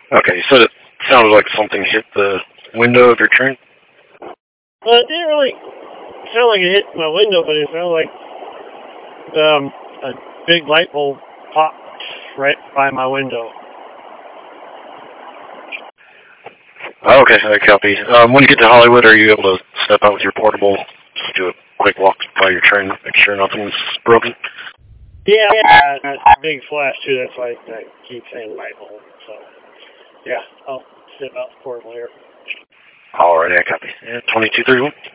Okay, you said it sounded like something hit the window of your train? Well, it didn't really sound like it hit my window, but it sounded like a big light bulb popped right by my window. Oh, okay, I copy. When you get to Hollywood, are you able to step out with your portable, just do a quick walk by your train, make sure nothing's broken? Yeah, that's a big flash too. That's why I keep saying light bulb. So, yeah, I'll step out the portable here. Alright, I copy. 2231.